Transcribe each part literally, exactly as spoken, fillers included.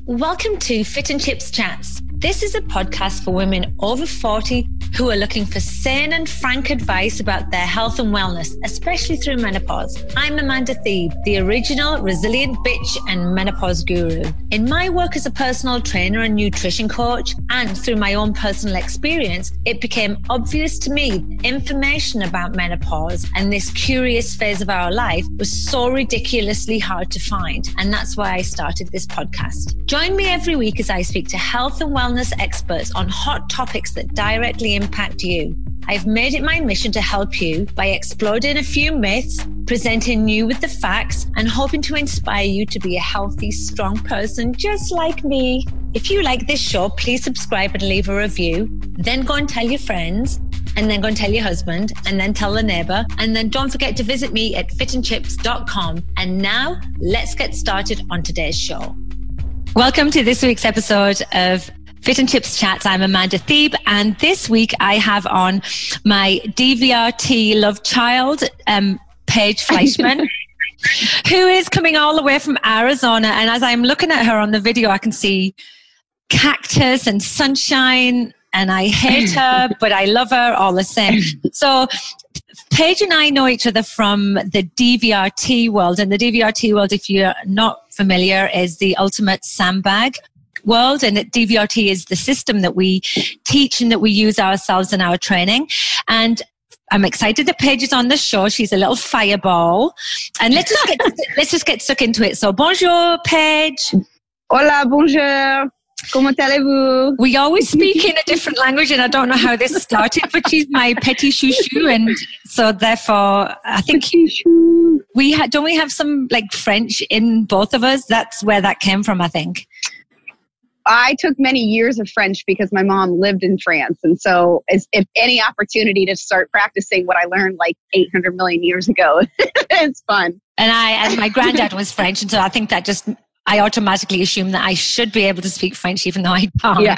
Welcome to Fit and Chips Chats. This is a podcast for women over forty who are looking for sane and frank advice about their health and wellness, especially through menopause. I'm Amanda Thebe, the original resilient bitch and menopause guru. In my work as a personal trainer and nutrition coach, and through my own personal experience, it became obvious to me information about menopause and this curious phase of our life was so ridiculously hard to find. And that's why I started this podcast. Join me every week as I speak to health and wellness experts on hot topics that directly impact you. I've made it my mission to help you by exploding a few myths, presenting you with the facts, and hoping to inspire you to be a healthy, strong person just like me. If you like this show, please subscribe and leave a review. Then go and tell your friends, and then go and tell your husband, and then tell the neighbor. And then don't forget to visit me at fit and chips dot com. And now let's get started on today's show. Welcome to this week's episode of Fit and Chips Chats. I'm Amanda Thebe, and this week I have on my D V R T love child, um, Paige Fleischman, who is coming all the way from Arizona. And as I'm looking at her on the video, I can see cactus and sunshine, and I hate her, but I love her all the same. So Paige and I know each other from the D V R T world, and the D V R T world, if you're not familiar, is the ultimate sandbag world, and D V R T is the system that we teach and that we use ourselves in our training. And I'm excited that Paige is on the show. She's a little fireball, and let's just get let's just get stuck into it. So bonjour, Paige. Hola, bonjour. Comment allez-vous? We always speak in a different language, and I don't know how this started, but she's my petit chouchou, and so therefore I think we ha- don't we have some like French in both of us. That's where that came from, I think. I took many years of French because my mom lived in France. And so as, if any opportunity to start practicing what I learned like eight hundred million years ago, it's fun. And I, and my granddad was French. And so I think that just, I automatically assume that I should be able to speak French, even though I can't. Yeah.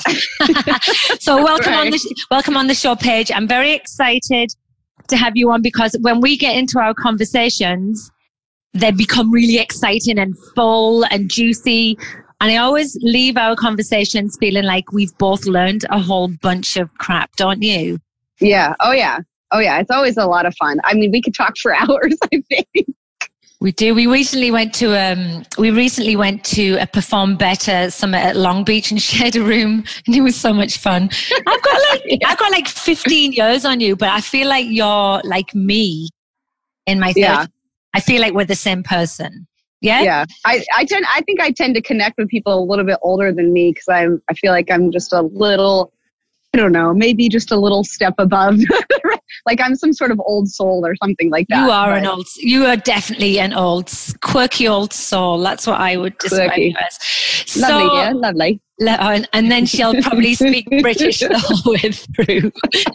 So welcome right. on the, welcome on the show, Paige. I'm very excited to have you on because when we get into our conversations, they become really exciting and full and juicy. And I always leave our conversations feeling like we've both learned a whole bunch of crap, don't you? Yeah. Oh, yeah. Oh, yeah. It's always a lot of fun. I mean, we could talk for hours, I think. We do. We recently went to um. We recently went to a Perform Better summit at Long Beach and shared a room, and it was so much fun. I've got like yeah. I've got like fifteen years on you, but I feel like you're like me in my thirties. Yeah. I feel like we're the same person. Yeah. Yeah. I, I tend, I think I tend to connect with people a little bit older than me because I'm, I feel like I'm just a little, I don't know, maybe just a little step above, like I'm some sort of old soul or something like that. You are but. an old, you are definitely an old, quirky old soul. That's what I would describe quirky. you as. So, lovely, dear. Lovely. And, and then she'll probably speak British the whole way through.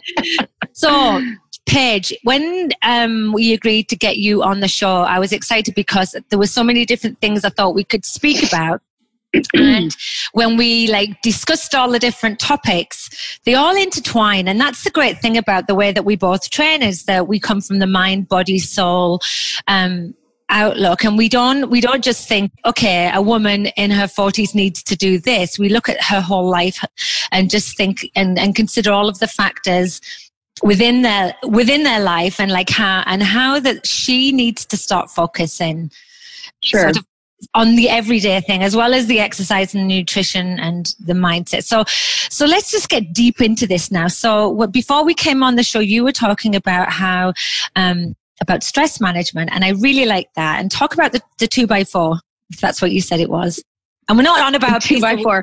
So, Paige, when um, we agreed to get you on the show, I was excited because there were so many different things I thought we could speak about. And when we like discussed all the different topics, they all intertwine. And that's the great thing about the way that we both train is that we come from the mind, body, soul um, outlook. And we don't, we don't just think, okay, a woman in her forties needs to do this. We look at her whole life and just think and, and consider all of the factors within their within their life and like how and how that she needs to start focusing sure. sort of on the everyday thing as well as the exercise and nutrition and the mindset. So so let's just get deep into this now. So what, before we came on the show, you were talking about how um about stress management, and I really like that. And talk about the, the two by four, if that's what you said it was. And we're not on about two by four.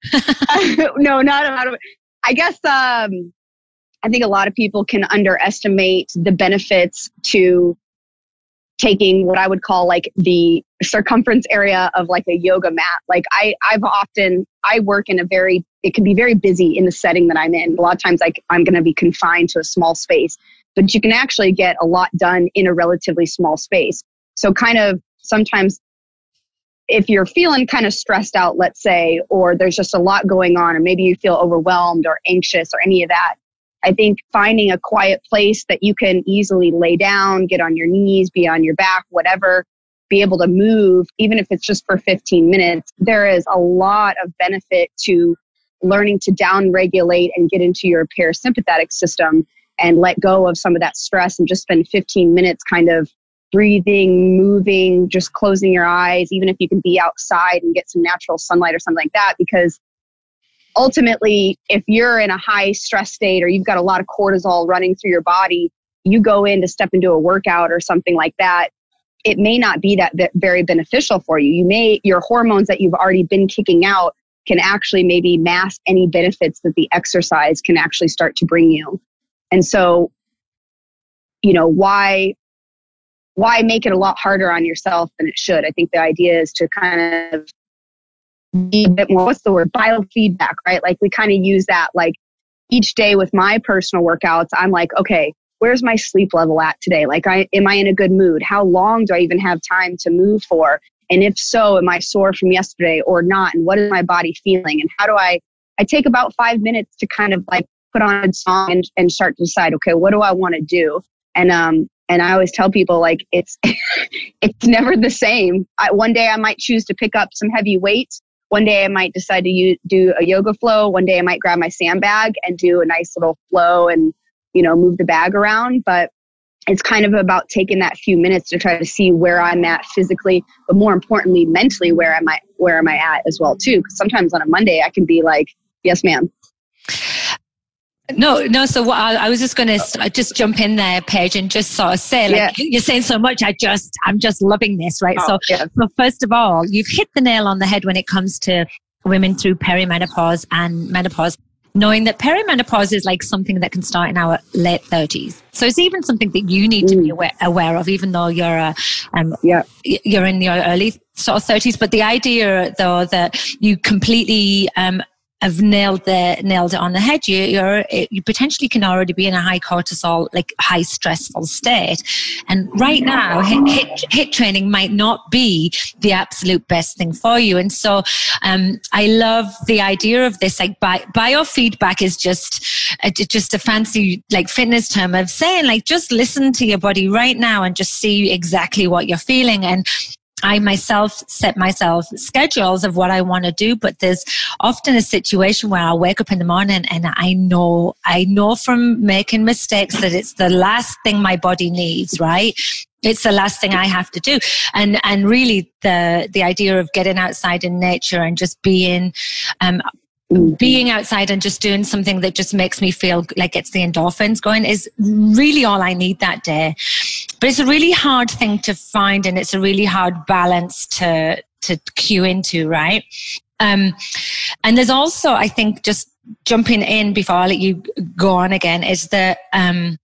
No, not about. I guess. um I think a lot of people can underestimate the benefits to taking what I would call like the circumference area of like a yoga mat. Like I, I've often, I work in a very, it can be very busy in the setting that I'm in. A lot of times like I'm going to be confined to a small space, but you can actually get a lot done in a relatively small space. So kind of sometimes if you're feeling kind of stressed out, let's say, or there's just a lot going on, or maybe you feel overwhelmed or anxious or any of that, I think finding a quiet place that you can easily lay down, get on your knees, be on your back, whatever, be able to move, even if it's just for fifteen minutes, there is a lot of benefit to learning to down-regulate and get into your parasympathetic system and let go of some of that stress and just spend fifteen minutes kind of breathing, moving, just closing your eyes, even if you can be outside and get some natural sunlight or something like that. Because ultimately, if you're in a high stress state or you've got a lot of cortisol running through your body, you go in to step into a workout or something like that, it may not be that very beneficial for you. You may, your hormones that you've already been kicking out can actually maybe mask any benefits that the exercise can actually start to bring you. And so, you know, why, why make it a lot harder on yourself than it should? I think the idea is to kind of be a bit more, what's the word? Biofeedback, right? Like we kind of use that, like each day with my personal workouts, I'm like, okay, where's my sleep level at today? Like, I, am I in a good mood? How long do I even have time to move for? And if so, am I sore from yesterday or not? And what is my body feeling? And how do I, I take about five minutes to kind of like put on a song and, and start to decide, okay, what do I want to do? And, um, and I always tell people like, it's, it's never the same. I, one day I might choose to pick up some heavy weights. One day I might decide to use, do a yoga flow. One day I might grab my sandbag and do a nice little flow and, you know, move the bag around. But it's kind of about taking that few minutes to try to see where I'm at physically, but more importantly, mentally, where am I, where am I at as well too? Because sometimes on a Monday I can be like, yes, ma'am. No, no. So what I, I was just going to just jump in there, Paige, and just sort of say, like, yeah. You're saying so much. I just, I'm just loving this, right? Oh, so, yeah. so first of all, you've hit the nail on the head when it comes to women through perimenopause and menopause, knowing that perimenopause is like something that can start in our late thirties. So it's even something that you need to be aware, aware of, even though you're, uh, um, yeah. you're in your early sort of thirties. But the idea, though, that you completely, um, have nailed the nailed it on the head. You you're you potentially can already be in a high cortisol, like high stressful state, and right now hit hit, hit training might not be the absolute best thing for you. And so, um, I love the idea of this. Like bi- biofeedback is just a, just a fancy like fitness term of saying like just listen to your body right now and just see exactly what you're feeling. And I myself set myself schedules of what I want to do, but there's often a situation where I'll wake up in the morning and I know, I know from making mistakes that it's the last thing my body needs, right? It's the last thing I have to do. And, and really the, the idea of getting outside in nature and just being, um, being outside and just doing something that just makes me feel like gets the endorphins going is really all I need that day. But it's a really hard thing to find, and it's a really hard balance to to cue into, right? Um, and there's also, I think, just jumping in before I let you go on again, is that um,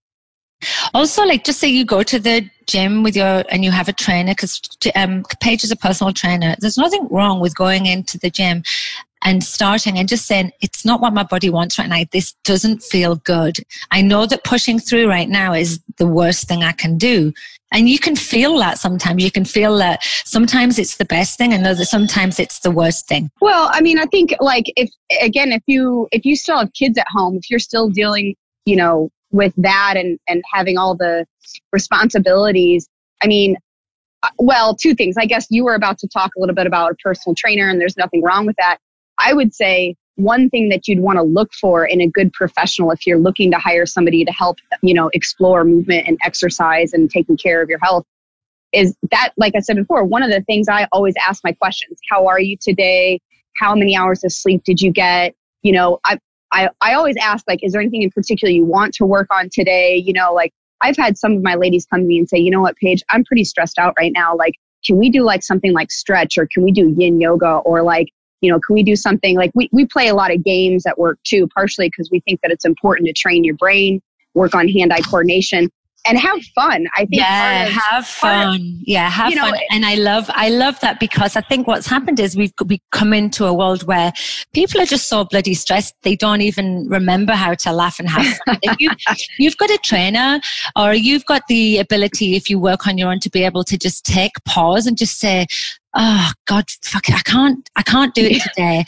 also, like, just say you go to the gym with your, and you have a trainer, because um, Paige is a personal trainer. There's nothing wrong with going into the gym and starting and just saying, it's not what my body wants right now. This doesn't feel good. I know that pushing through right now is the worst thing I can do. And you can feel that sometimes. You can feel that sometimes it's the best thing and that sometimes it's the worst thing. Well, I mean, I think like if, again, if you, if you still have kids at home, if you're still dealing, you know, with that and, and having all the responsibilities, I mean, well, two things. I guess you were about to talk a little bit about a personal trainer, and there's nothing wrong with that. I would say one thing that you'd want to look for in a good professional, if you're looking to hire somebody to help, you know, explore movement and exercise and taking care of your health, is that, like I said before, one of the things I always ask my questions: how are you today? How many hours of sleep did you get? You know, I, I, I always ask, like, is there anything in particular you want to work on today? You know, like I've had some of my ladies come to me and say, you know what, Paige, I'm pretty stressed out right now. Like, can we do like something like stretch, or can we do yin yoga, or like, you know, can we do something like we, we play a lot of games at work too, partially because we think that it's important to train your brain, work on hand-eye coordination, and have fun. I think. Yeah, of, have fun. Of, yeah, have fun. Know, and I love, I love that, because I think what's happened is we've we come into a world where people are just so bloody stressed they don't even remember how to laugh and have fun. If you, you've got a trainer, or you've got the ability, if you work on your own, to be able to just take pause and just say, oh God, fuck it, I can't, I can't do it today.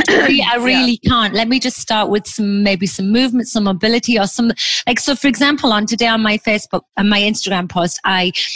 I really yeah. can't. Let me just start with some, maybe some movement, some mobility, or some, like, so for example, on today on my Facebook and my Instagram post, I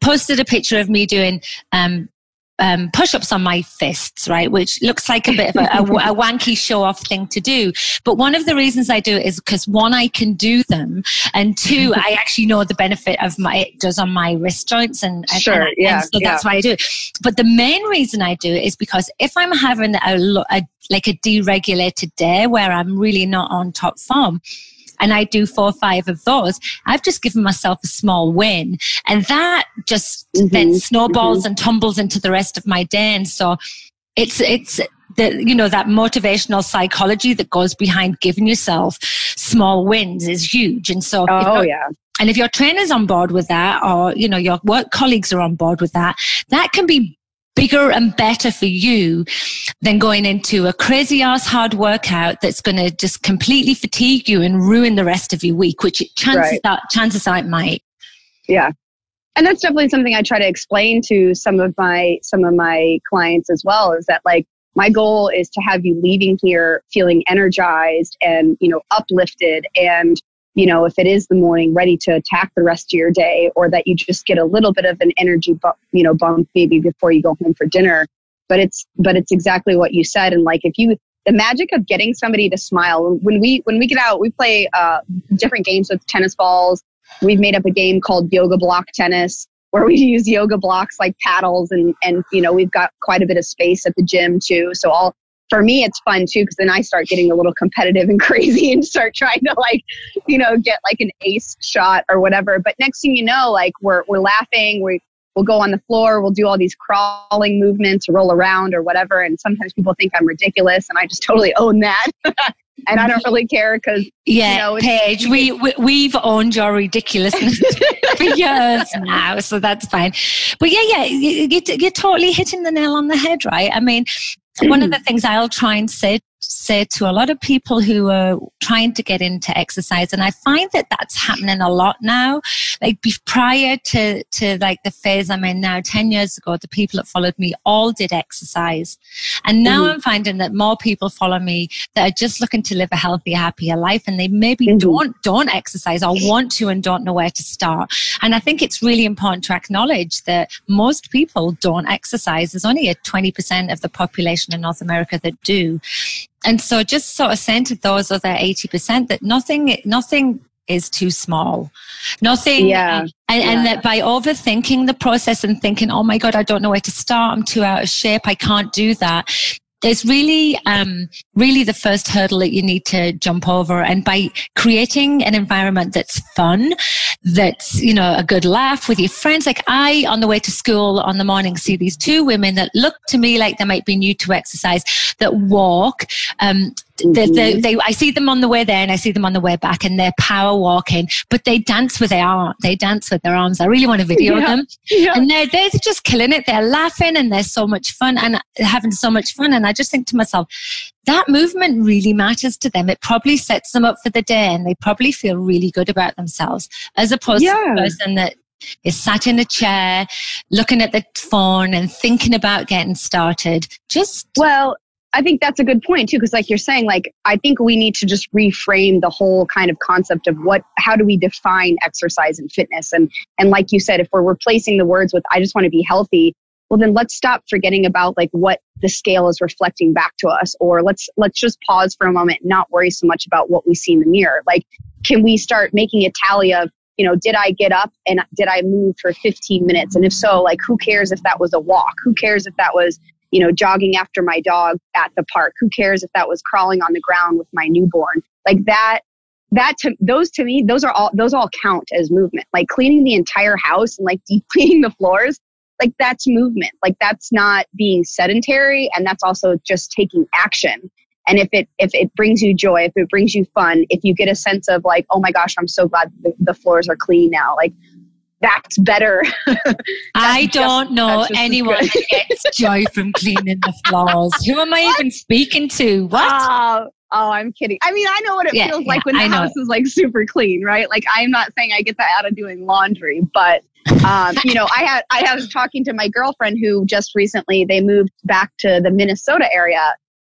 posted a picture of me doing um, um, push-ups on my fists, right? Which looks like a bit of a, a, a wanky show-off thing to do. But one of the reasons I do it is because one, I can do them, and two, I actually know the benefit of my it does on my wrist joints, and, and sure, and, yeah, and so yeah. that's why I do it. But the main reason I do it is because if I'm having a, a like a deregulated day where I'm really not on top form, and I do four or five of those, I've just given myself a small win. And that just mm-hmm. then snowballs mm-hmm. and tumbles into the rest of my day. And so it's, it's the, you know, that motivational psychology that goes behind giving yourself small wins is huge. And so, oh, yeah. And if your trainer's on board with that, or, you know, your work colleagues are on board with that, that can be bigger and better for you than going into a crazy ass hard workout that's going to just completely fatigue you and ruin the rest of your week, which chances right. are, chances are it might. Yeah. And that's definitely something I try to explain to some of my, some of my clients as well, is that like, my goal is to have you leaving here feeling energized and, you know, uplifted, and, you know, if it is the morning, ready to attack the rest of your day, or that you just get a little bit of an energy bump, you know, bump maybe before you go home for dinner. But it's, but it's exactly what you said. And like, if you, the magic of getting somebody to smile, when we, when we get out, we play uh, different games with tennis balls. We've made up a game called yoga block tennis, where we use yoga blocks like paddles, and, and, you know, we've got quite a bit of space at the gym too. So all, for me, it's fun too, because then I start getting a little competitive and crazy and start trying to like, you know, get like an ace shot or whatever. But next thing you know, like we're we're laughing, we we'll go on the floor, we'll do all these crawling movements, roll around or whatever. And sometimes people think I'm ridiculous, and I just totally own that. And I don't really care because, yeah, you know, Paige, we, we we've owned your ridiculousness for years now, so that's fine. But yeah, yeah, you, you're totally hitting the nail on the head, right? I mean, one of the things I'll try and say say to a lot of people who are trying to get into exercise, and I find that that's happening a lot now. Like prior to to like the phase I'm in now, ten years ago, the people that followed me all did exercise, and now mm-hmm. I'm finding that more people follow me that are just looking to live a healthier, happier life, and they maybe mm-hmm. don't don't exercise or want to and don't know where to start. And I think it's really important to acknowledge that most people don't exercise. There's only a twenty percent of the population in North America that do. And so just sort of saying to those other eighty percent that nothing, nothing is too small. Nothing. Yeah. And, yeah. and that by overthinking the process and thinking, oh my God, I don't know where to start, I'm too out of shape, I can't do that, is really, um, really the first hurdle that you need to jump over. And by creating an environment that's fun, that's, you know, a good laugh with your friends. Like I, on the way to school on the morning, see these two women that look to me like they might be new to exercise, that walk, um, mm-hmm. they, they, they, I see them on the way there and I see them on the way back, and they're power walking, but they dance with their arm. They dance with their arms. I really want to video yeah. them. Yeah. And they're, they're just killing it. They're laughing and they're so much fun and having so much fun. And I just think to myself, that movement really matters to them. It probably sets them up for the day, and they probably feel really good about themselves, as opposed yeah. to the person that is sat in a chair, looking at the phone and thinking about getting started. Just well, I think that's a good point too, because like you're saying, like I think we need to just reframe the whole kind of concept of what, how do we define exercise and fitness, and and like you said, if we're replacing the words with "I just want to be healthy," well then let's stop forgetting about like what the scale is reflecting back to us, or let's let's just pause for a moment and not worry so much about what we see in the mirror. Like, can we start making a tally of, you know, did I get up and did I move for fifteen minutes? And if so, like, who cares if that was a walk? Who cares if that was, you know, jogging after my dog at the park? Who cares if that was crawling on the ground with my newborn? Like that, that to, those to me, those are all, those all count as movement. Like cleaning the entire house and like deep cleaning the floors, like that's movement. Like that's not being sedentary, and that's also just taking action. And if it if it brings you joy, if it brings you fun, if you get a sense of like, oh my gosh, I'm so glad the, the floors are clean now, like that's better. that's I don't just, know anyone that gets joy from cleaning the floors. Who am I what? even speaking to? What? Oh, oh, I'm kidding. I mean, I know what it yeah, feels yeah, like when the I house know. is like super clean, right? Like I'm not saying I get that out of doing laundry, but um, you know, I had I was talking to my girlfriend who just recently they moved back to the Minnesota area.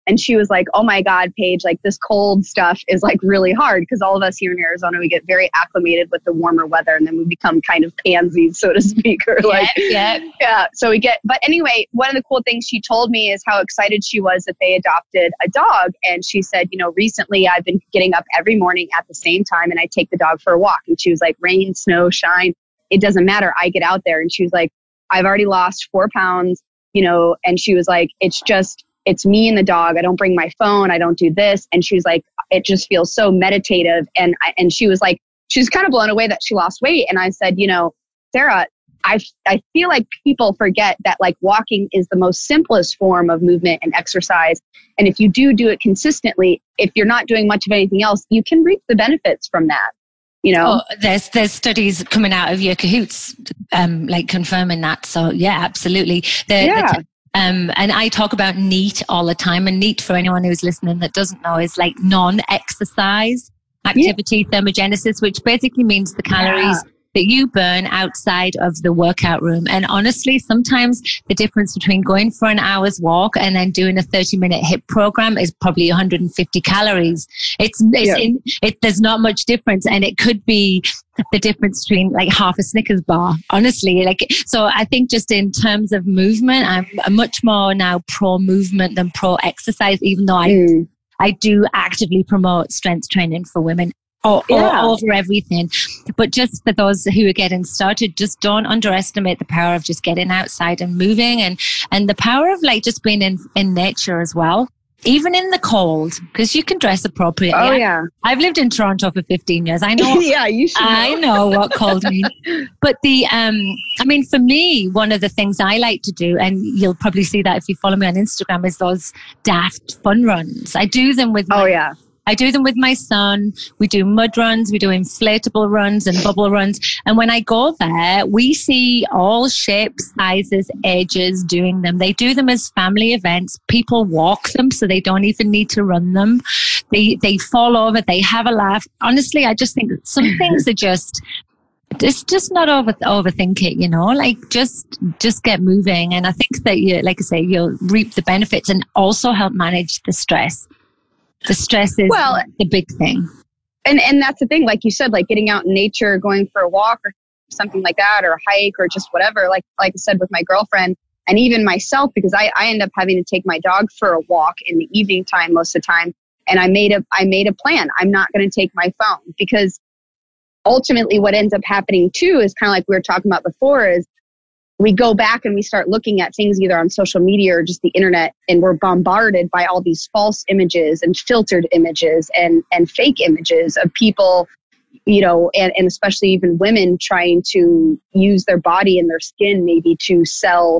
And she was like, oh my God, Paige, like this cold stuff is like really hard because all of us here in Arizona, we get very acclimated with the warmer weather and then we become kind of pansies, so to speak. Or yeah, like, yeah. yeah. So we get, but anyway, one of the cool things she told me is how excited she was that they adopted a dog. And she said, you know, recently I've been getting up every morning at the same time and I take the dog for a walk. And she was like, rain, snow, shine, it doesn't matter. I get out there. And she was like, I've already lost four pounds, you know, and she was like, it's just, it's me and the dog. I don't bring my phone. I don't do this. And she was like, it just feels so meditative. And I, and she was like, she was kind of blown away that she lost weight. And I said, you know, Sarah, I, I feel like people forget that like walking is the most simplest form of movement and exercise. And if you do do it consistently, if you're not doing much of anything else, you can reap the benefits from that. You know, oh, there's there's studies coming out of your cahoots, um, like confirming that. So yeah, absolutely. The, yeah. The, Um, and I talk about NEAT all the time. And NEAT, for anyone who's listening that doesn't know, is like non-exercise activity yeah. thermogenesis, which basically means the calories yeah. that you burn outside of the workout room. And honestly, sometimes the difference between going for an hour's walk and then doing a thirty minute HIIT program is probably one hundred fifty calories. It's, it's yeah. in, it, there's not much difference. And it could be the difference between like half a Snickers bar, honestly. Like, so I think just in terms of movement, I'm, I'm much more now pro movement than pro exercise, even though I, mm. I do actively promote strength training for women. Or, yeah. or over everything. But just for those who are getting started, just don't underestimate the power of just getting outside and moving, and, and the power of like just being in, in nature as well. Even in the cold, because you can dress appropriately. Oh, yeah. I've lived in Toronto for fifteen years. I know. yeah, you should know. I know what cold means. But the, um, I mean, for me, one of the things I like to do, and you'll probably see that if you follow me on Instagram, is those daft fun runs. I do them with my, oh, yeah. I do them with my son. We do mud runs, we do inflatable runs and bubble runs. And when I go there, we see all shapes, sizes, ages doing them. They do them as family events. People walk them, so they don't even need to run them. They they fall over, they have a laugh. Honestly, I just think some things are just, it's just not over overthink it, you know, like just, just get moving. And I think that you, like I say, you'll reap the benefits and also help manage the stress. The stress is well, the big thing. And and that's the thing, like you said, like getting out in nature, going for a walk or something like that, or a hike or just whatever, like like I said with my girlfriend and even myself, because I, I end up having to take my dog for a walk in the evening time most of the time. And I made a I made a plan. I'm not going to take my phone, because ultimately what ends up happening too is kind of like we were talking about before, is we go back and we start looking at things either on social media or just the internet, and we're bombarded by all these false images and filtered images and, and fake images of people, you know, and, and especially even women trying to use their body and their skin maybe to sell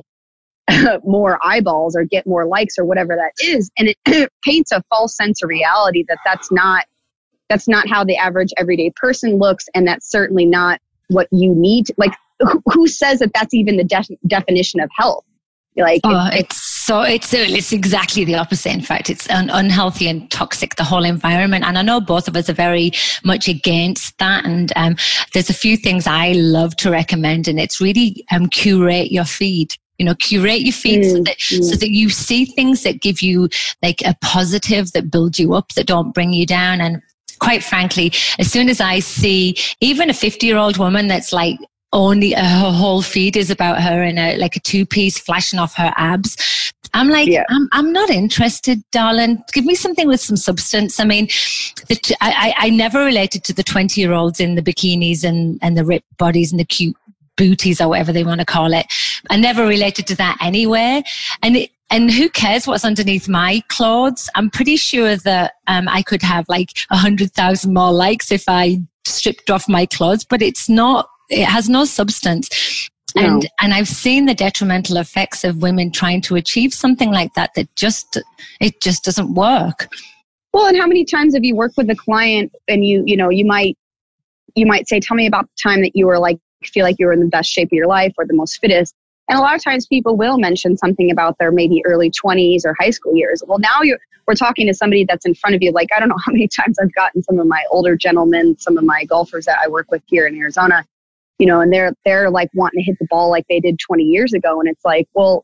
more eyeballs or get more likes or whatever that is. And it paints a false sense of reality that that's not, that's not how the average everyday person looks. And that's certainly not what you need to, like, who says that that's even the def- definition of health? Like, oh, it's, it's so it's it's exactly the opposite. In fact, it's un- unhealthy and toxic, the whole environment. And I know both of us are very much against that. And um, there's a few things I love to recommend, and it's really um, curate your feed. You know, curate your feed mm, so that mm. so that you see things that give you like a positive, that build you up, that don't bring you down. And quite frankly, as soon as I see even a fifty-year-old woman that's like, only uh, her whole feed is about her in a like a two-piece flashing off her abs, I'm like, yeah. I'm I'm not interested, darling. Give me something with some substance. I mean, the t- I, I never related to the twenty-year-olds in the bikinis and, and the ripped bodies and the cute booties or whatever they want to call it. I never related to that anyway. And it, and who cares what's underneath my clothes? I'm pretty sure that um, I could have like a hundred thousand more likes if I stripped off my clothes, but it's not. It has no substance. No. And and I've seen the detrimental effects of women trying to achieve something like that, that just, it just doesn't work. Well, and how many times have you worked with a client and you, you know, you might, you might say, tell me about the time that you were like, feel like you were in the best shape of your life or the most fittest. And a lot of times people will mention something about their maybe early twenties or high school years. Well, now you're, we're talking to somebody that's in front of you. Like, I don't know how many times I've gotten some of my older gentlemen, some of my golfers that I work with here in Arizona, you know, and they're, they're like wanting to hit the ball like they did twenty years ago. And it's like, well,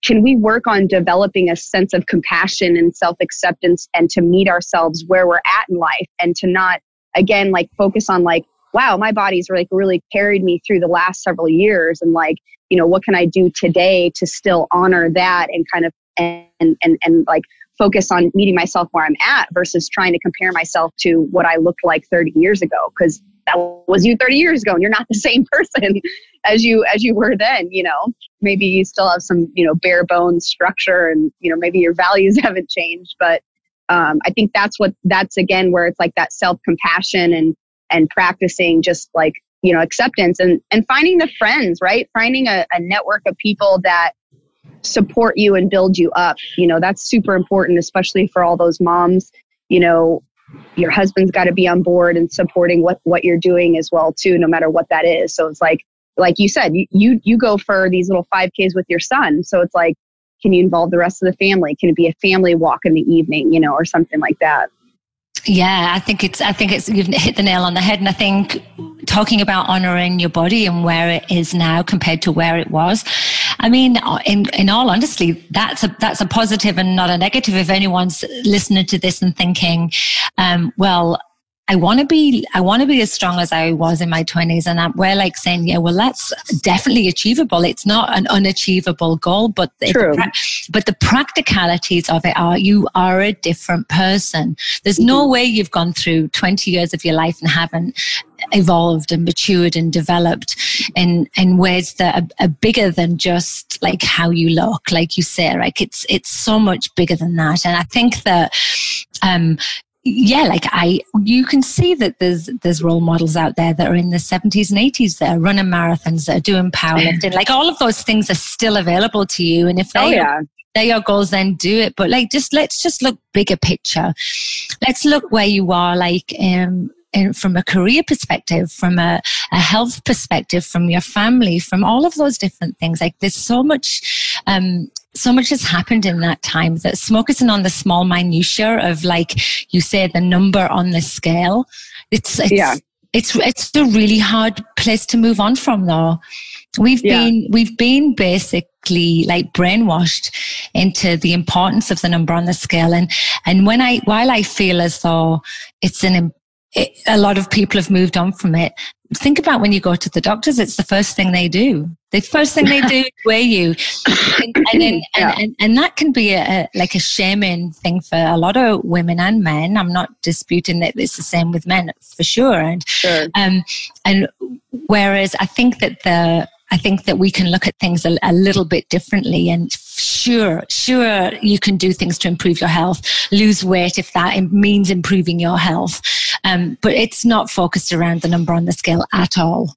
can we work on developing a sense of compassion and self-acceptance and to meet ourselves where we're at in life and to not, again, like focus on like, wow, my body's like really carried me through the last several years. And like, you know, what can I do today to still honor that and kind of, and, and, and like focus on meeting myself where I'm at versus trying to compare myself to what I looked like thirty years ago. Cause that was you thirty years ago and you're not the same person as you, as you were then, you know, maybe you still have some, you know, bare bones structure and, you know, maybe your values haven't changed, but um, I think that's what, that's again, where it's like that self-compassion and, and practicing just like, you know, acceptance and, and finding the friends, right? Finding a, a network of people that support you and build you up. You know, that's super important, especially for all those moms. You know, your husband's got to be on board and supporting what, what you're doing as well too, no matter what that is. So it's like, like you said, you, you, you go for these little five Ks with your son. So it's like, can you involve the rest of the family? Can it be a family walk in the evening, you know, or something like that? Yeah, I think it's, I think it's, you've hit the nail on the head. And I think talking about honoring your body and where it is now compared to where it was. I mean, in, in all honesty, that's a, that's a positive and not a negative. If anyone's listening to this and thinking, um, well, I want to be, I want to be as strong as I was in my twenties. And I'm, we're like saying, yeah, well, that's definitely achievable. It's not an unachievable goal, but True. the, but the practicalities of it are you are a different person. There's mm-hmm. no way you've gone through twenty years of your life and haven't evolved and matured and developed in, in ways that are, are bigger than just like how you look, like you say, like it's, it's so much bigger than that. And I think that, um, yeah, like I, you can see that there's, there's role models out there that are in the seventies and eighties that are running marathons, that are doing powerlifting. Like all of those things are still available to you. And if they, oh, yeah. they're your goals, then do it. But like, just, let's just look bigger picture. Let's look where you are, like, um, and from a career perspective, from a, a health perspective, from your family, from all of those different things. Like there's so much, um, so much has happened in that time that smoke isn't on the small minutiae of, like you say, the number on the scale. It's, it's, yeah. it's, it's a really hard place to move on from though. We've yeah. been, we've been basically like brainwashed into the importance of the number on the scale. And, and when I, while I feel as though it's an, It, a lot of people have moved on from it. Think about when you go to the doctors, it's the first thing they do. The first thing they do is weigh you. And, and, then, yeah. and, and, and that can be a, a, like a shaming thing for a lot of women and men. I'm not disputing that it's the same with men for sure. And, sure. um, and whereas I think that the, I think that we can look at things a, a little bit differently, and sure, sure, you can do things to improve your health, lose weight if that means improving your health. Um, but it's not focused around the number on the scale at all.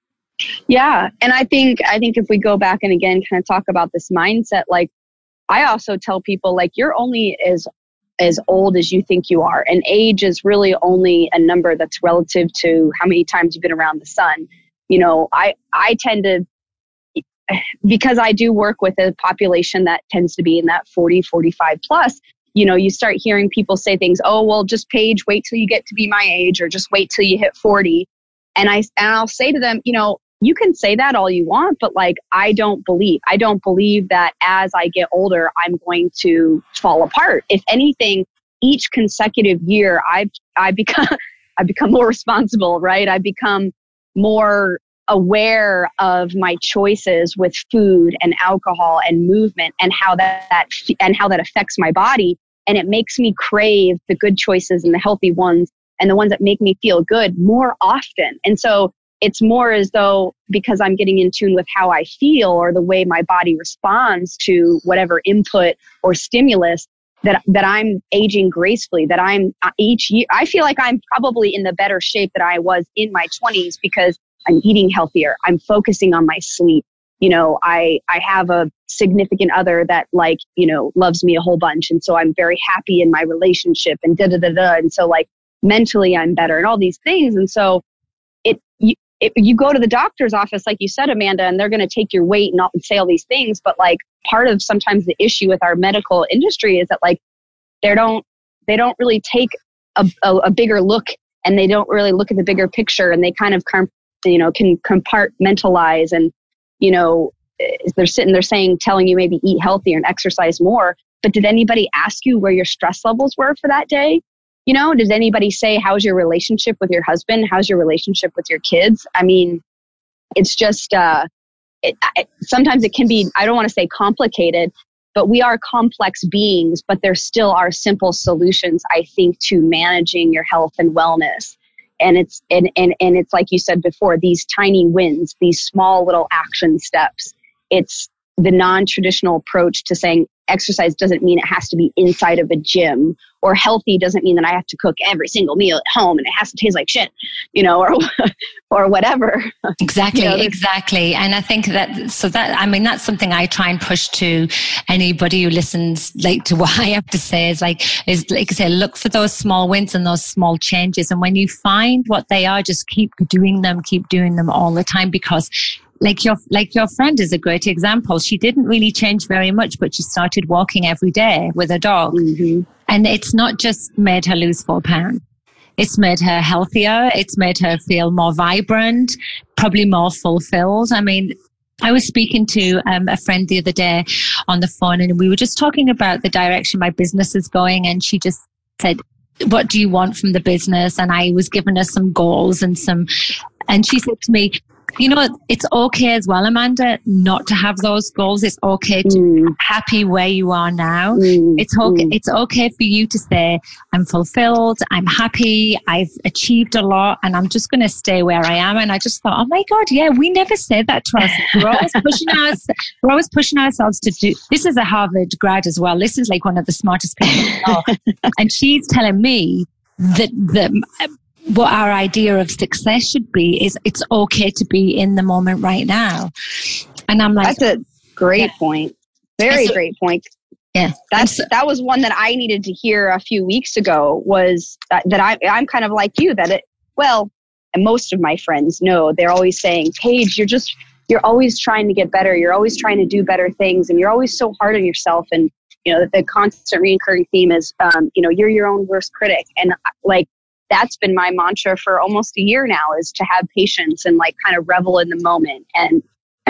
Yeah. And I think, I think if we go back and again, kind of talk about this mindset, like I also tell people, like, you're only as, as old as you think you are. And age is really only a number that's relative to how many times you've been around the sun. You know, I, I tend to, because I do work with a population that tends to be in that forty, forty-five plus, you know, you start hearing people say things, oh, well, just Paige, wait till you get to be my age, or just wait till you hit forty. And I, and I'll say to them, you know, you can say that all you want, but like, I don't believe, I don't believe that as I get older, I'm going to fall apart. If anything, each consecutive year, I've, I become, I become more responsible, right? I become more aware of my choices with food and alcohol and movement and how that, that and how that affects my body. And it makes me crave the good choices and the healthy ones and the ones that make me feel good more often. And so it's more as though, because I'm getting in tune with how I feel or the way my body responds to whatever input or stimulus, that that I'm aging gracefully, that I'm each year, I feel like I'm probably in the better shape that I was in my twenties because I'm eating healthier. I'm focusing on my sleep. You know, I, I have a significant other that, like, you know, loves me a whole bunch. And so I'm very happy in my relationship and da, da, da, da. And so like mentally I'm better and all these things. And so it, you, it, you go to the doctor's office, like you said, Amanda, and they're going to take your weight and, all, and say all these things. But like part of sometimes the issue with our medical industry is that like, they don't, they don't really take a, a, a bigger look, and they don't really look at the bigger picture, and they kind of, you know, can compartmentalize. And, you know, they're sitting there saying, telling you maybe eat healthier and exercise more. But did anybody ask you where your stress levels were for that day? You know, did anybody say, how's your relationship with your husband? How's your relationship with your kids? I mean, it's just, uh, it, it, sometimes it can be, I don't want to say complicated, but we are complex beings, but there still are simple solutions, I think, to managing your health and wellness. And it's, and, and, and it's like you said before, these tiny wins, these small little action steps. It's the non-traditional approach to saying exercise doesn't mean it has to be inside of a gym, or healthy doesn't mean that I have to cook every single meal at home and it has to taste like shit, you know, or or whatever. Exactly, you know, exactly. And I think that, so that, I mean, that's something I try and push to anybody who listens, like, to what I have to say is like, is like I say, look for those small wins and those small changes. And when you find what they are, just keep doing them, keep doing them all the time, because Like your like your friend is a great example. She didn't really change very much, but she started walking every day with her dog. Mm-hmm. And it's not just made her lose four pounds. It's made her healthier. It's made her feel more vibrant, probably more fulfilled. I mean, I was speaking to um, a friend the other day on the phone, and we were just talking about the direction my business is going. And she just said, what do you want from the business? And I was giving her some goals and some, and she said to me, you know, it's okay as well, Amanda, not to have those goals. It's okay to mm. be happy where you are now. Mm. It's okay. Mm. It's okay for you to say, I'm fulfilled, I'm happy, I've achieved a lot, and I'm just going to stay where I am. And I just thought, oh my God, yeah, we never say that to us. We're always pushing us. We're always pushing ourselves to do. This is a Harvard grad as well. This is like one of the smartest people I know. And she's telling me that the what our idea of success should be is it's okay to be in the moment right now. And I'm like, that's a great yeah. point. Very so, great point. Yeah. That's, so, that was one that I needed to hear a few weeks ago, was that, that I, I'm kind of like you, that it, well, and most of my friends know, they're always saying, Paige, you're just, you're always trying to get better. You're always trying to do better things. And you're always so hard on yourself. And, you know, the constant recurring theme is, um, you know, you're your own worst critic. And like, that's been my mantra for almost a year now, is to have patience and like kind of revel in the moment and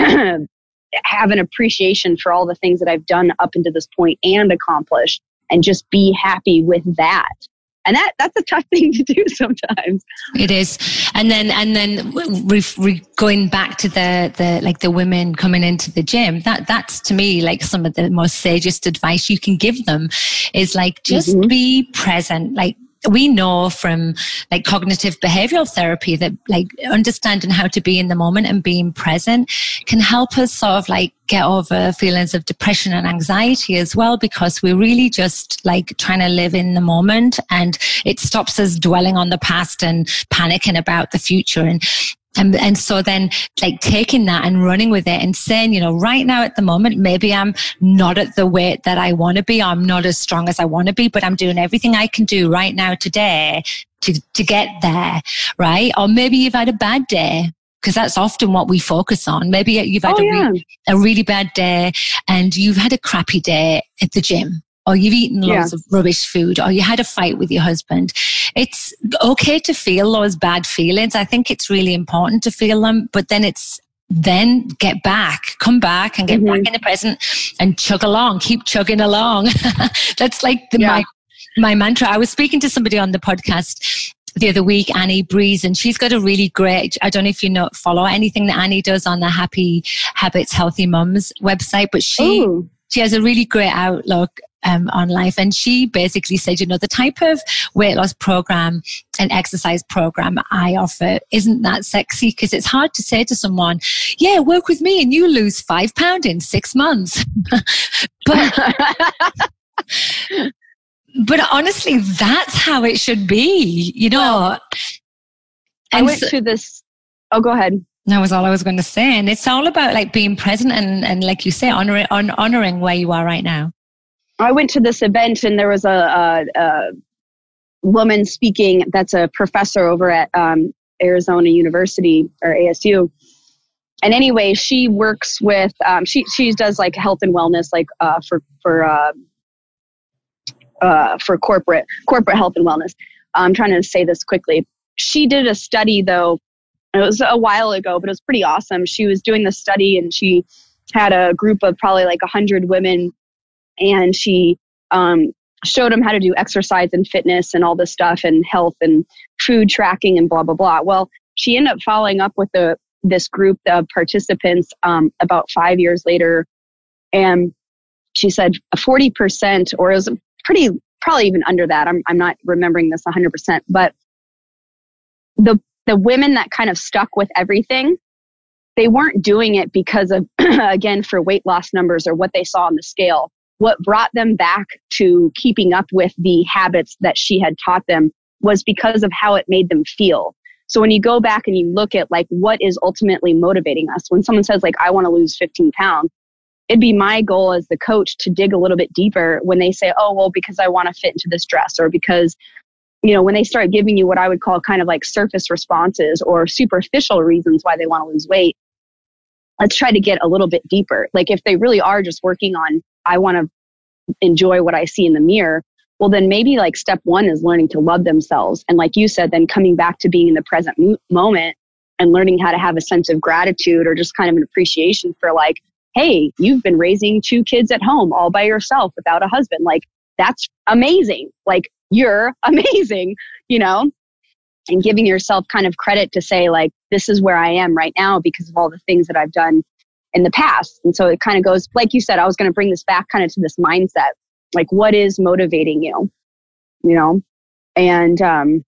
have an appreciation for all the things that I've done up until this point and accomplished, and just be happy with that. And that that's a tough thing to do sometimes. It is. And then, and then re- re- going back to the, the, like the women coming into the gym, that, that's to me, like some of the most sagest advice you can give them is like, just mm-hmm. be present. Like, we know from like cognitive behavioral therapy that like understanding how to be in the moment and being present can help us sort of like get over feelings of depression and anxiety as well, because we're really just like trying to live in the moment, and it stops us dwelling on the past and panicking about the future. And And, and so then like taking that and running with it and saying, you know, right now at the moment, maybe I'm not at the weight that I want to be. I'm not as strong as I want to be, but I'm doing everything I can do right now today to, to get there. Right. Or maybe you've had a bad day, because that's often what we focus on. Maybe you've had oh, a, yeah. re- a really bad day and you've had a crappy day at the gym. Or you've eaten loads yeah. of rubbish food, or you had a fight with your husband. It's okay to feel those bad feelings. I think it's really important to feel them, but then it's then get back, come back and get mm-hmm. back in the present and chug along, keep chugging along. That's like the, yeah. my, my mantra. I was speaking to somebody on the podcast the other week, Annie Breeze, and she's got a really great, I don't know if you know, follow anything that Annie does on the Happy Habits Healthy Mums website, but she, Ooh. she has a really great outlook Um, on life. And she basically said, you know, the type of weight loss program and exercise program I offer isn't that sexy, because it's hard to say to someone, yeah, work with me and you lose five pounds in six months. but, but honestly, that's how it should be, you know. Well, I went so, to this, oh, go ahead. That was all I was going to say. And it's all about like being present and, and like you say, honoring, on, honoring where you are right now. I went to this event and there was a, a, a woman speaking that's a professor over at um, Arizona University, or A S U. And anyway, she works with, um, she she does like health and wellness, like uh, for for uh, uh, for corporate corporate health and wellness. I'm trying to say this quickly. She did a study though. It was a while ago, but it was pretty awesome. She was doing the study and she had a group of probably like a hundred women, and she um, showed them how to do exercise and fitness and all this stuff and health and food tracking and blah, blah, blah. Well, she ended up following up with the this group of participants um, about five years later. And she said forty percent, or it was pretty, probably even under that. I'm I'm not remembering this one hundred percent, but the the women that kind of stuck with everything, they weren't doing it because of, again, for weight loss numbers or what they saw on the scale. What brought them back to keeping up with the habits that she had taught them was because of how it made them feel. So when you go back and you look at like what is ultimately motivating us, when someone says like, I want to lose fifteen pounds, it'd be my goal as the coach to dig a little bit deeper when they say, oh, well, because I want to fit into this dress, or because, you know, when they start giving you what I would call kind of like surface responses or superficial reasons why they want to lose weight. Let's try to get a little bit deeper. Like if they really are just working on, I want to enjoy what I see in the mirror, well, then maybe like step one is learning to love themselves. And like you said, then coming back to being in the present mo- moment and learning how to have a sense of gratitude or just kind of an appreciation for like, hey, you've been raising two kids at home all by yourself without a husband. Like that's amazing. Like you're amazing, you know? And giving yourself kind of credit to say like, this is where I am right now because of all the things that I've done in the past. And so it kind of goes, like you said, I was going to bring this back kind of to this mindset, like what is motivating you, you know? And, um,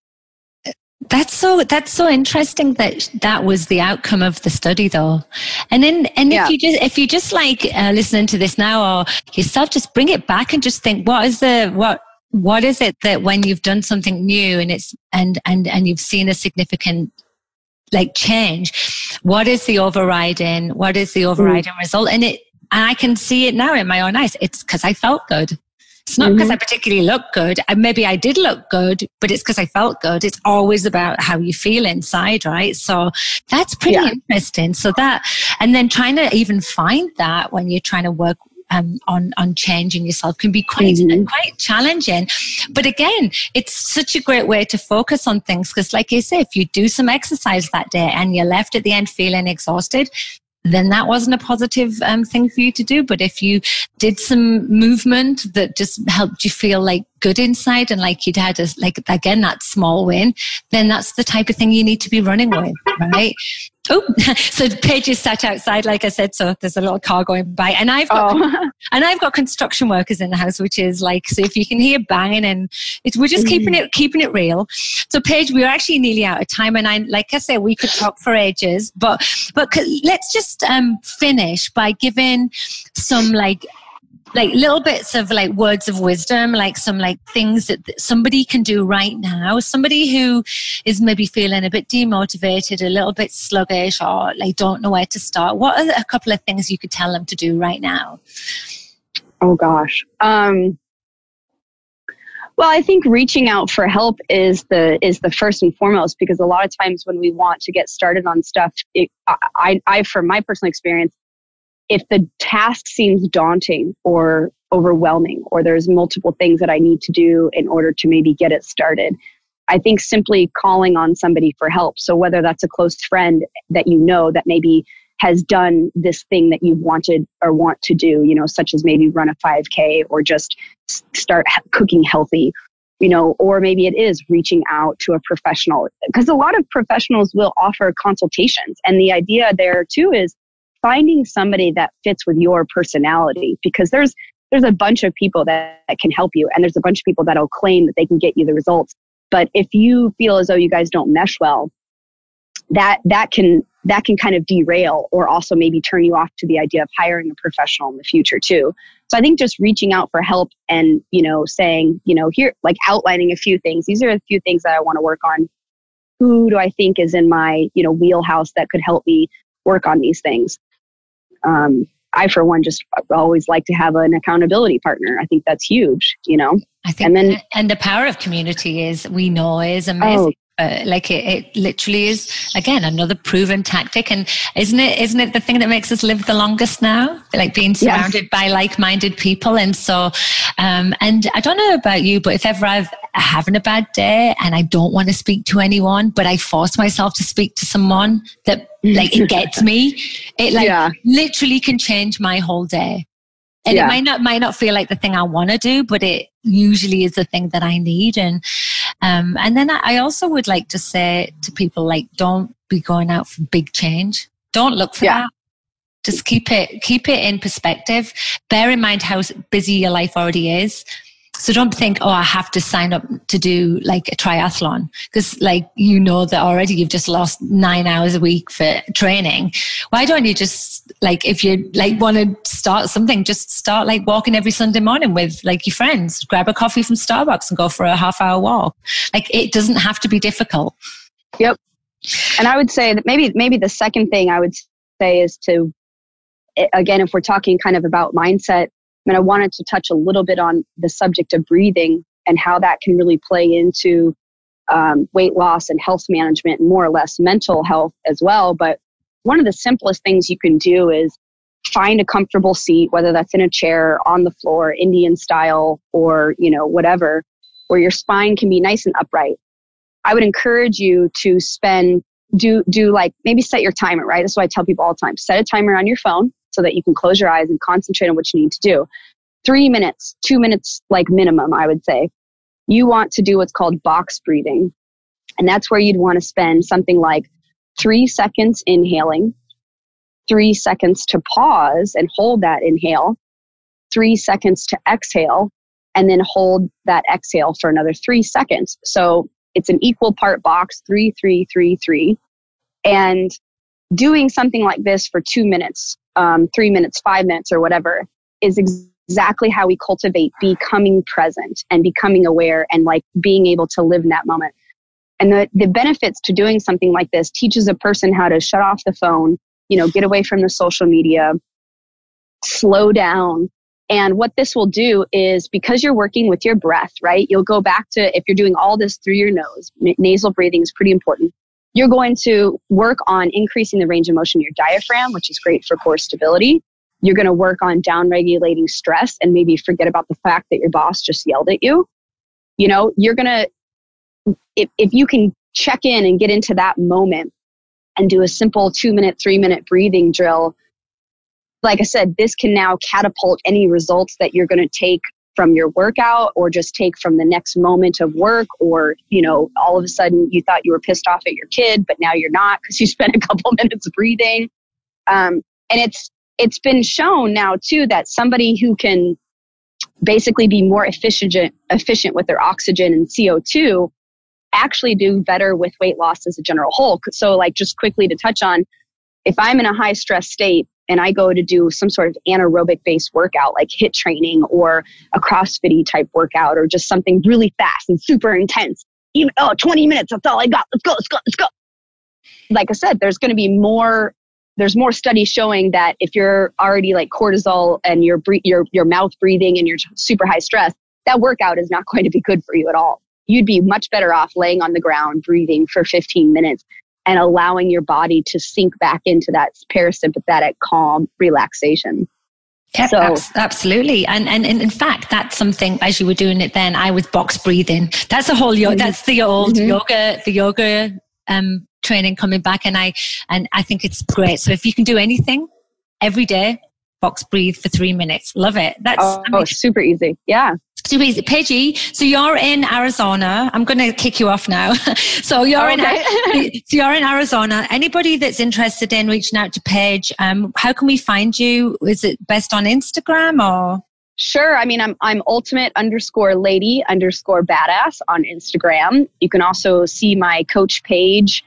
That's so, that's so interesting that that was the outcome of the study though. And then, and yeah. if you just, if you just like uh, listening to this now or yourself, just bring it back and just think, what is the, what, what is it that when you've done something new and it's, and, and, and you've seen a significant like change, what is the overriding, what is the overriding mm. result? And it, and I can see it now in my own eyes. It's because I felt good. It's not because mm-hmm. I particularly look good. Maybe I did look good, but it's because I felt good. It's always about how you feel inside, right? So that's pretty yeah. interesting. So that, and then trying to even find that when you're trying to work Um, on on changing yourself can be quite mm-hmm. quite challenging, but again, it's such a great way to focus on things because, like you say, if you do some exercise that day and you're left at the end feeling exhausted, then that wasn't a positive um, thing for you to do. But if you did some movement that just helped you feel like good inside and like you'd had a, like again that small win, then that's the type of thing you need to be running with, right? Oh, so Paige is sat outside, like I said, so there's a little car going by, and I've got oh. and I've got construction workers in the house, which is like, so if you can hear banging, and it's, we're just mm. keeping it keeping it real. So Paige, we're actually nearly out of time, and I, like I said, we could talk for ages, but but let's just um, finish by giving some like. like little bits of like words of wisdom, like some like things that somebody can do right now. Somebody who is maybe feeling a bit demotivated, a little bit sluggish, or like don't know where to start. What are a couple of things you could tell them to do right now? Oh gosh. Um, well, I think reaching out for help is the is the first and foremost, because a lot of times when we want to get started on stuff, it, I, I, from my personal experience, if the task seems daunting or overwhelming, or there's multiple things that I need to do in order to maybe get it started, I think simply calling on somebody for help. So whether that's a close friend that you know that maybe has done this thing that you've wanted or want to do, you know, such as maybe run a five K or just start cooking healthy, you know, or maybe it is reaching out to a professional, because a lot of professionals will offer consultations. And the idea there too is finding somebody that fits with your personality, because there's there's a bunch of people that, that can help you, and there's a bunch of people that'll claim that they can get you the results. But if you feel as though you guys don't mesh well, that that can that can kind of derail, or also maybe turn you off to the idea of hiring a professional in the future too. So I think just reaching out for help and, you know, saying, you know, here, like outlining a few things. These are a few things that I want to work on. Who do I think is in my, you know, wheelhouse that could help me work on these things? Um, I, for one, just always like to have an accountability partner. I think that's huge, you know? I think, and then, and the power of community is, we know is amazing. Uh, like it, it literally is, again, another proven tactic. And isn't it, isn't it the thing that makes us live the longest now? Like being surrounded yes. by like-minded people. And so, um, and I don't know about you, but if ever I've having a bad day and I don't want to speak to anyone, but I force myself to speak to someone that like it gets me, it like yeah. literally can change my whole day. And yeah. it might not, might not feel like the thing I want to do, but it usually is the thing that I need. And, um, and then I also would like to say to people, like, don't be going out for big change. Don't look for yeah. that. Just keep it, keep it in perspective. Bear in mind how busy your life already is. So don't think, oh, I have to sign up to do like a triathlon, because like, you know that already you've just lost nine hours a week for training. Why don't you just like, if you like want to start something, just start like walking every Sunday morning with like your friends, grab a coffee from Starbucks and go for a half hour walk. Like it doesn't have to be difficult. Yep. And I would say that maybe, maybe the second thing I would say is to, again, if we're talking kind of about mindset, and I wanted to touch a little bit on the subject of breathing and how that can really play into um, weight loss and health management, and more or less mental health as well. But one of the simplest things you can do is find a comfortable seat, whether that's in a chair, on the floor, Indian style, or, you know, whatever, where your spine can be nice and upright. I would encourage you to spend, do, do like, maybe set your timer, right? That's what I tell people all the time. Set a timer on your phone so that you can close your eyes and concentrate on what you need to do. Three minutes, two minutes, like minimum, I would say. You want to do what's called box breathing. And that's where you'd want to spend something like three seconds inhaling, three seconds to pause and hold that inhale, three seconds to exhale, and then hold that exhale for another three seconds. So it's an equal part box, three, three, three, three. And doing something like this for two minutes, um, three minutes, five minutes, or whatever, is ex- exactly how we cultivate becoming present and becoming aware and like being able to live in that moment. And the, the benefits to doing something like this teaches a person how to shut off the phone, you know, get away from the social media, slow down. And what this will do is, because you're working with your breath, right? You'll go back to, if you're doing all this through your nose, n- nasal breathing is pretty important. You're going to work on increasing the range of motion of your diaphragm, which is great for core stability. You're going to work on down-regulating stress and maybe forget about the fact that your boss just yelled at you. You know, you're going to, if, if you can check in and get into that moment and do a simple two-minute, three-minute breathing drill, like I said, this can now catapult any results that you're going to take from your workout, or just take from the next moment of work, or, you know, all of a sudden you thought you were pissed off at your kid, but now you're not because you spent a couple minutes breathing. Um, and it's, it's been shown now too that somebody who can basically be more efficient, efficient with their oxygen and C O two actually do better with weight loss as a general whole. So like, just quickly to touch on, if I'm in a high stress state and I go to do some sort of anaerobic based workout, like HIIT training or a CrossFit type workout, or just something really fast and super intense, even, oh, twenty minutes, that's all I got. Let's go, let's go, let's go. Like I said, there's going to be more, there's more studies showing that if you're already like cortisol and you're, you're, you're mouth breathing and you're super high stress, that workout is not going to be good for you at all. You'd be much better off laying on the ground, breathing for fifteen minutes and allowing your body to sink back into that parasympathetic, calm relaxation. Yeah, so, ab- absolutely. And, and and in fact, that's something, as you were doing it then, I was box breathing. That's a whole, yo- mm-hmm. that's the old mm-hmm. yoga, the yoga um, training coming back. And I, and I think it's great. So if you can do anything every day, box breathe for three minutes. Love it. That's oh, I mean, super easy. Yeah. Super easy. Paige, so you're in Arizona. I'm going to kick you off now. so you're okay. in so you're in Arizona. Anybody that's interested in reaching out to Paige, um, how can we find you? Is it best on Instagram or? Sure. I mean, I'm I'm ultimate underscore lady underscore badass on Instagram. You can also see my coach page,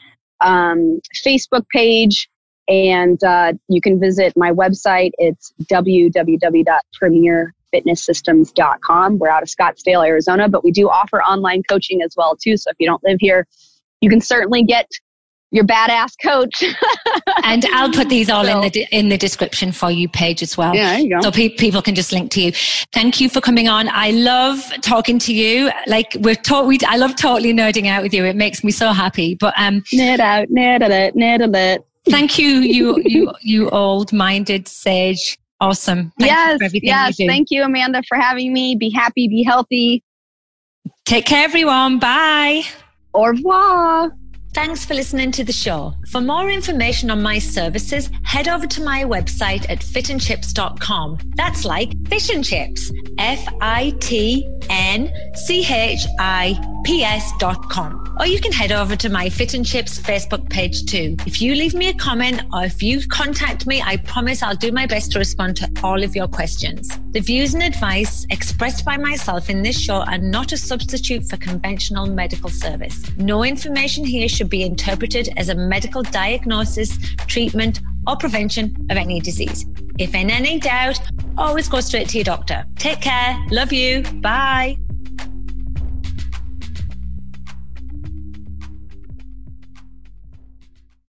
um, Facebook page. And uh, you can visit my website. It's w w w dot premier fitness systems dot com. We're out of Scottsdale, Arizona, but we do offer online coaching as well, too. So if you don't live here, you can certainly get your badass coach. And I'll put these all so, in the in the description for you page as well. Yeah, there you go. So pe- people can just link to you. Thank you for coming on. I love talking to you. Like we're to- we, I love totally nerding out with you. It makes me so happy. But um, nerd out, nerd it, nerd it. Thank you, you you you old-minded sage. Awesome. Thank yes, you for everything yes. you do. Thank you, Amanda, for having me. Be happy, be healthy. Take care, everyone. Bye. Au revoir. Thanks for listening to the show. For more information on my services, head over to my website at fit and chips dot com. That's like fish and chips. F I T N C H I P S dot com. Or you can head over to my Fit and Chips Facebook page too. If you leave me a comment or if you contact me, I promise I'll do my best to respond to all of your questions. The views and advice expressed by myself in this show are not a substitute for conventional medical service. No information here should be interpreted as a medical diagnosis, treatment, or prevention of any disease. If in any doubt, always go straight to your doctor. Take care. Love you. Bye.